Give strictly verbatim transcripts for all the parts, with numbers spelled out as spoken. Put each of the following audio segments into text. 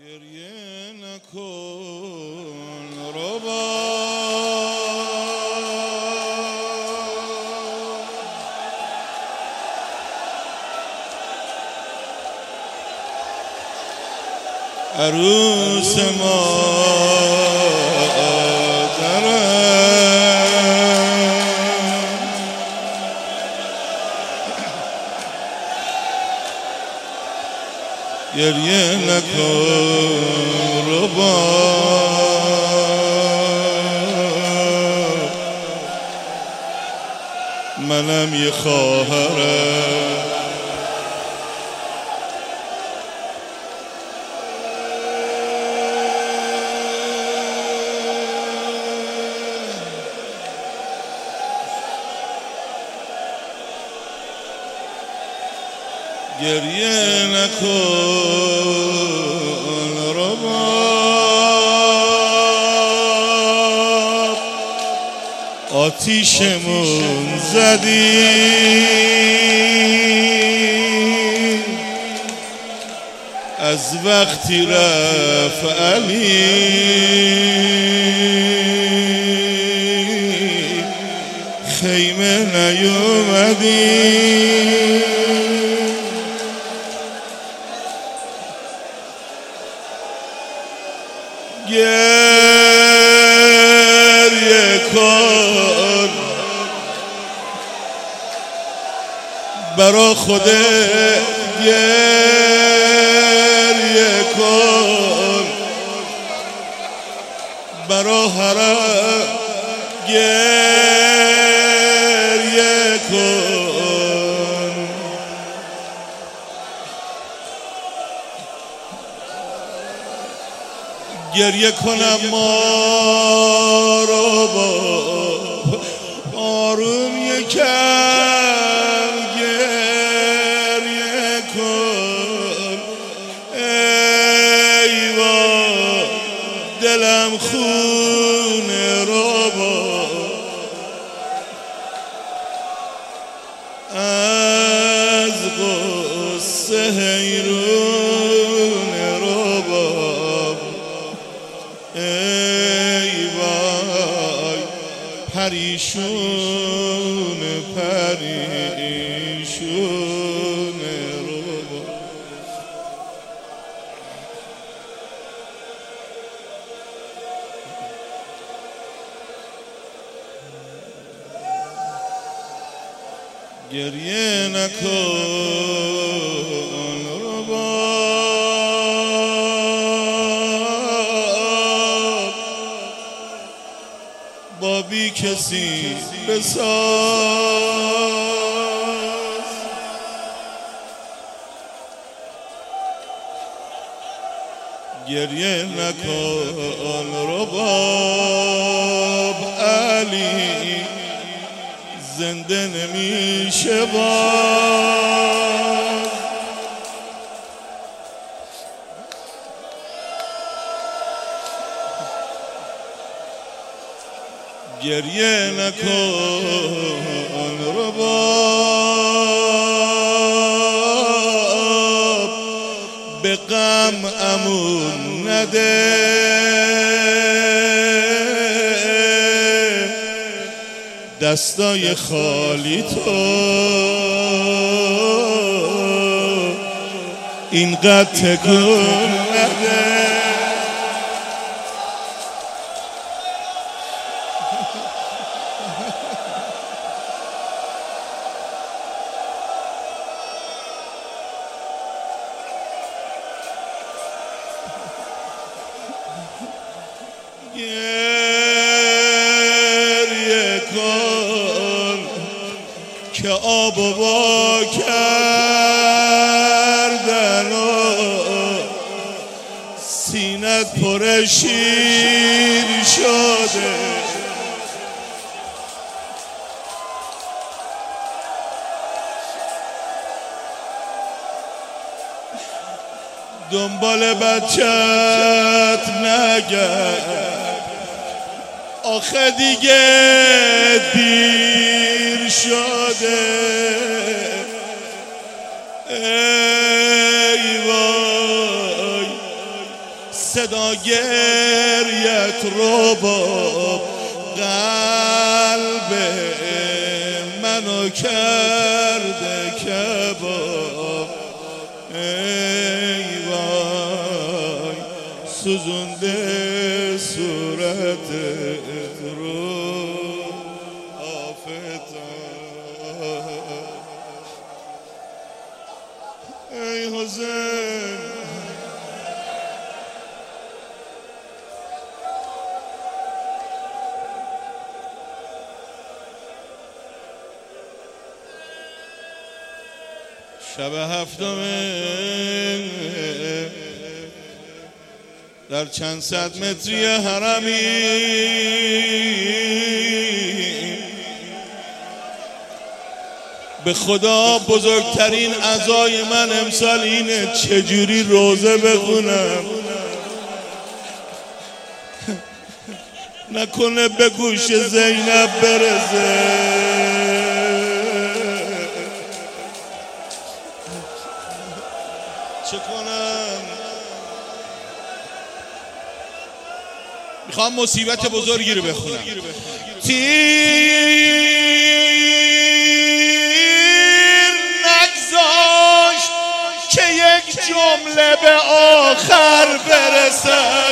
گریه نکن ربا عروس مادرم گریه نکن ربا منم یه خواهرم گریه نکن رباب آتیشمون زدی از وقتی رفت علی خیمه نیومدی گریه کن برا خودت گریه کن برا حرم گریه کن گریه کنم ما رو با آروم یکم گریه کن ای وای دلم خونه رو با از غصه حیرونه رو با ای وای پریشون پریشون رو گریه نکن رباب با بی کسی بساز گریه نکن رباب علی زنده نمیشه باز گریه نکن رباب به غم امون نده دستای خالی تو اینقدر تکون نده گریه کن که آب و وا کردن و سینت پر شیر شده دنبال بچت نگرد آخه دیگه دیر شده ای وای صدا گریت رو با قلب منو کرده کباب. ای وای سوزونده صورتت رو آفتاب. ای حسین شب هفتم در چند صد متری حرمی به خدا بزرگترین عزای من امسال اینه چجوری روزه بخونم نکنه به گوش زینب برسه. چه کنم؟ میخوام مصیبت بزرگی رو بخونم. تیر نگذاشت که یک جمله به آخر برسد،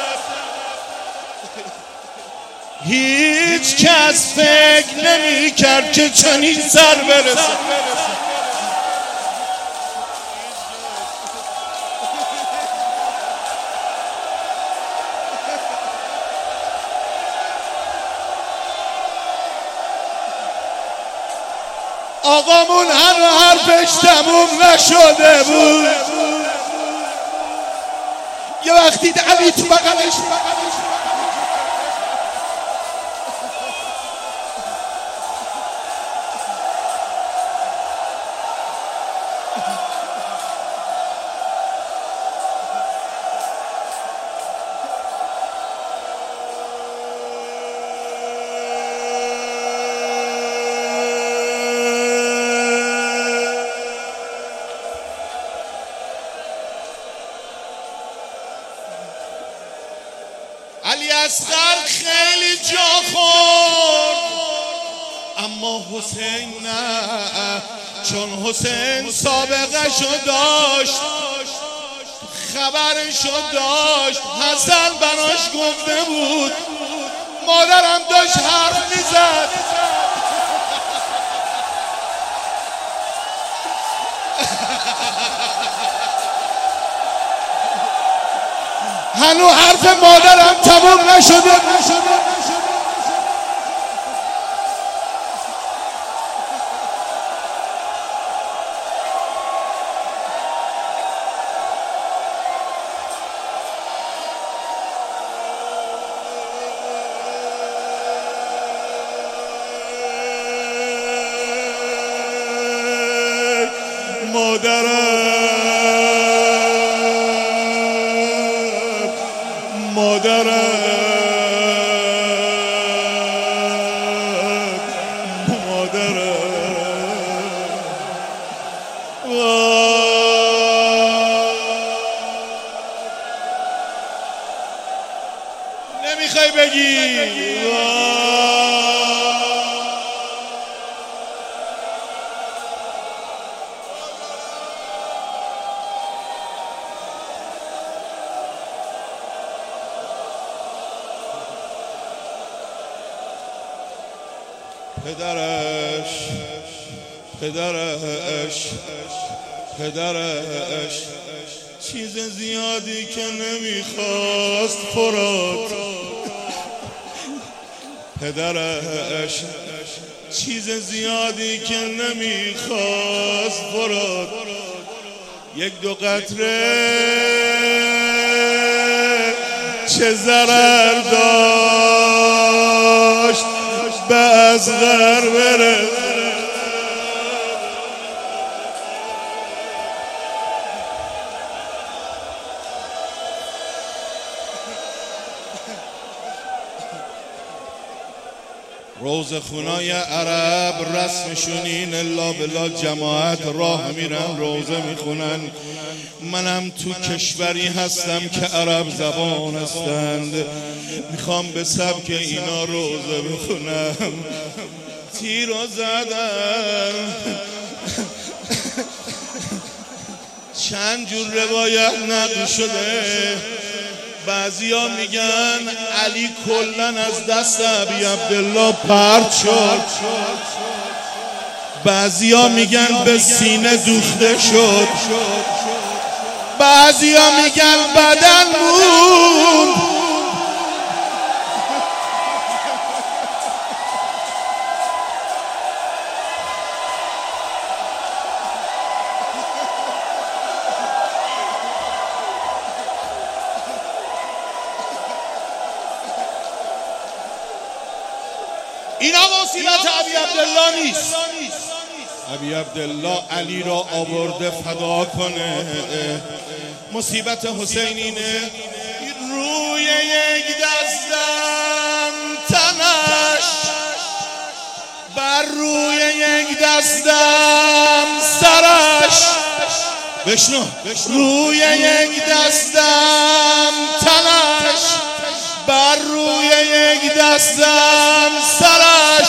هیچ کس فکر نمی کرد که چنین سر برسد. آقامون هنو حرفش تموم نشده بود، یه وقتی علی تو بغلش علی اصغر خیلی جا خورد، اما حسین نه، چون حسین سابقه‌شو داشت، خبرشو داشت. حسن براش گفته بود، مادرم داشت حرف میزد، هنو حرف مادرم تموم نشده. مادرم مادرم نمیخوای بگی پدرش پدرش پدرش چیز زیادی که نمیخواست فرات، پدرش چیز زیادی که نمیخواست فرات، یک دو قطره چه ضرر داشت به اصغر برسه. روزخونای عرب رسمشون این الا بلا جماعت راه میرن روزه میخونن. منم تو کشوری هستم که عرب زبان هستند، میخوام به سبک اینا روزه بخونم. تیرو زدن چند جور روایت نقل شده. بعضیا میگن علی کلن از دست ابی عبدالله پرت شد، بعضیا میگن به سینه دوخته شد، بعضیا میگن بدن موند. اینا وسیلت ابی عبدالله نیست. ابی عبدالله علی را آورده فدا کنه. مصیبت حسین اینه روی یک دستم تنش، بر روی یک دستم سرش. بشنو روی یک دستم تنش، بر روی یک دستم سرش.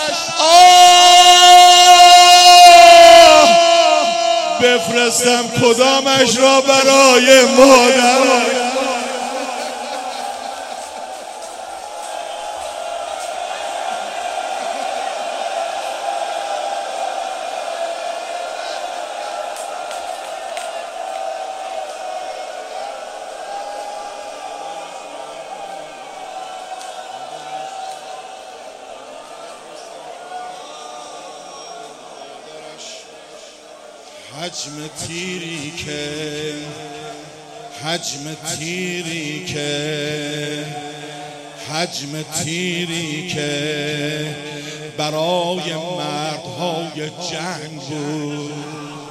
آه بفرستم کدامش را برای مادر. حجم تیری که حجم تیری که حجم تیری که برای مردهای جنگ بود.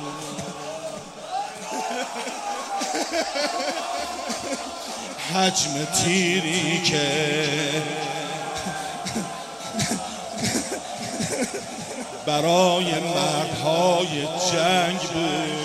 حجم تیری که برای مردهای جنگ بود.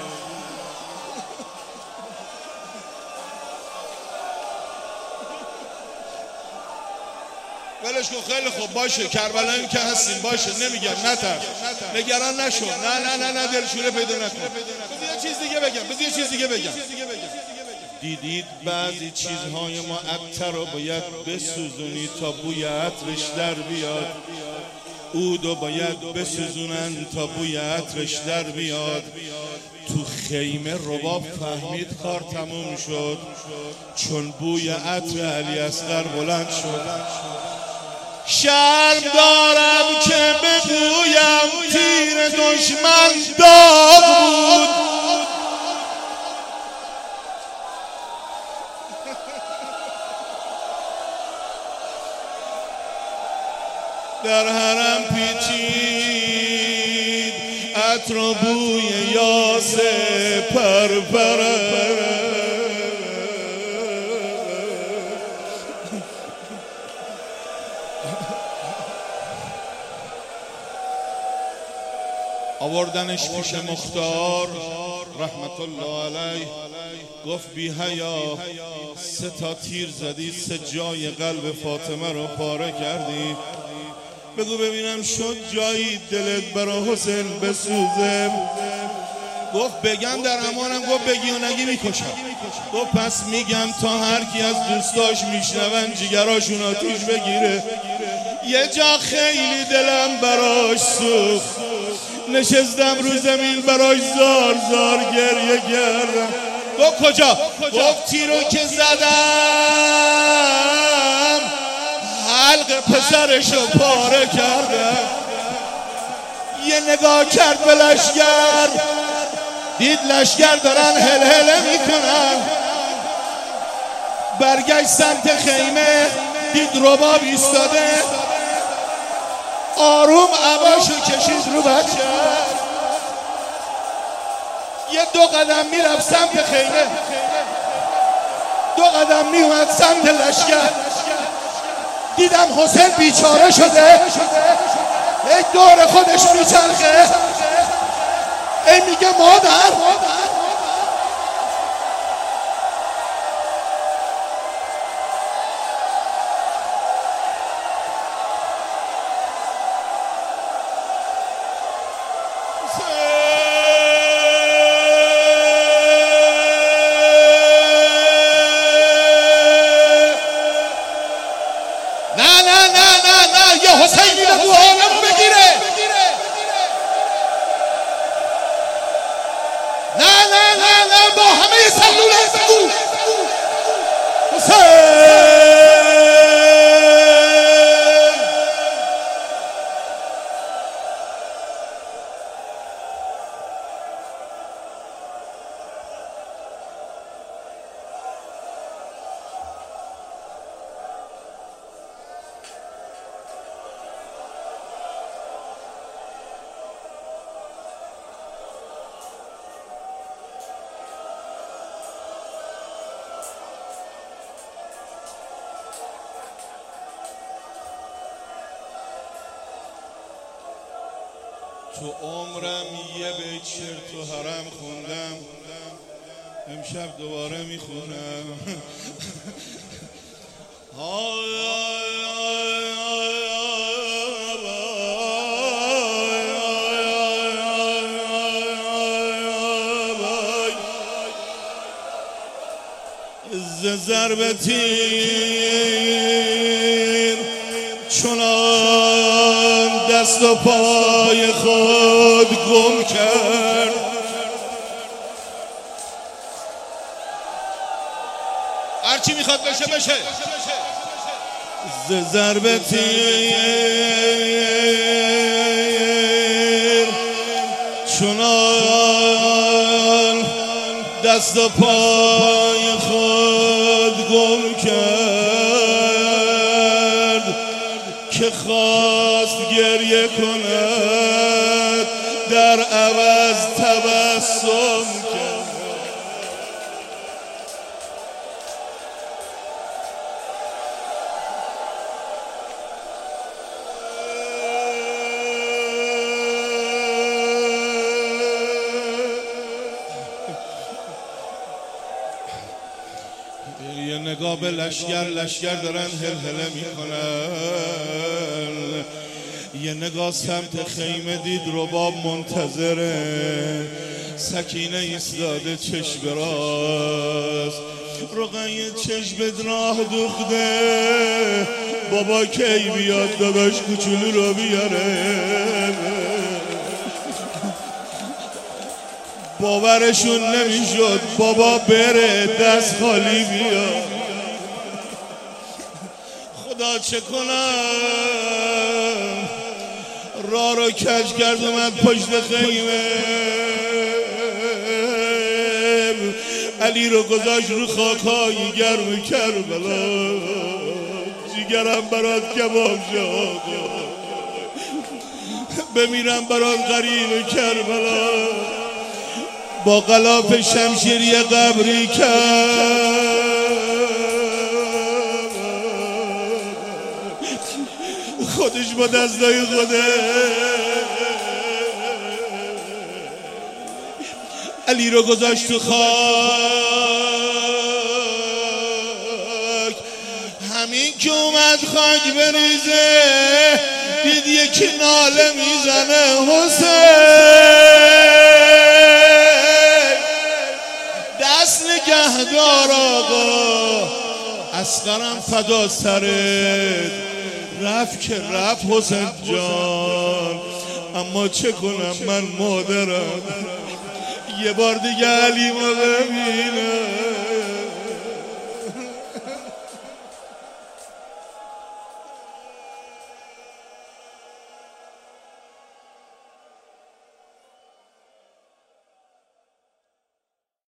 ولش کن خیلی خوب باشه، کربلایی که هستیم باشه، نمیگم نترس، نگران نشو، نه نه نه نه دلشوره پیدا نکن. بذار یه چیز دیگه بگم بذار یه چیز دیگه بگم دیدید بعضی چیزهای ما عطر رو باید بسوزونی تا بوی عطرش در بیاد. عودو باید بسوزونن تا بوی عطرش در بیاد. تو خیمه رباب فهمید کار تموم شد، چون بوی عطر علی اصغر بلند شد. شرم دارم که بگویم تیر دشمن داغ بود. در حرم پیچید عطر و بوی یاس پرپره. آوردنش پیش مختار رحمت الله علیه، گفت بی حیا سه تا تیر زدی، سه جای قلب فاطمه رو پاره کردی. بگو ببینم شد جایی دلت برا حسین بسوزه؟ گفت بگم در امانم. گفت بگی و نگی میکشم. گفت پس میگم تا هر کی از دوستاش میشنون جگراشون آتیش بگیره. یه جا خیلی دلم براش سوخت، نشستم رو زمین براش زار زار گریه کردم. گفت کجا؟ گفت تیرو که زدم حلق پسرشو پاره کردم. یه نگاه کرد به لشگر، دید لشگر دارن هل هله میکنن. برگشت سمت خیمه، دید رباب ایستاده، آروم عباشو کشید رو بچه. یه دو قدم میرفت سمت خیمه، دو قدم میومد سمت لشگر. دیدم حسین بیچاره شده، یک دور خودش میچرخه، ای میگه مادر حسینی بگو حالمو بگیره. نه نه نه نه با همه سلولت بگو حسین. تو عمرم یه بیت شعر تو حرم خوندم، امشب دوباره میخونم. ز ضرب تیر چنان دست و پای خود گم کرد، هرچی میخواد بشه بشه. ز ضرب تیر چنان دست و پای خود گم کرد که خواست گریه کند در عوض تبسم کرد. یه نگاه به لشگر لشگر دارن هلهله میکنن، یه نگاه سمت خیمه دید رباب منتظره، سکینه ایستاده چشم راست، رقیه چشم راه دوخته، بابا کی بیاد داداش کوچولو رو بیاره. باورشون نمیشد بابا بره دست خالی بیاد. خدا چه کنم، راه رو کج کرد اومد پشت خیمه، علی رو گذاشت رو خاکای گرم کربلا، جیگرم برات کباب شد، بمیرم برات غریب کربلا. با غلاف شمشیری قبری کرد، خودش با دستای خوده علی رو گذاشت تو خاک. همین که اومد خاک بریزه دید یکی ناله میزنه، حسین دست نگهدار آقا، اصغرم فدا سرت، رفت که رفت حسین جان، اما چه کنم من مادرم، یه بار دیگه علیمو ببینم.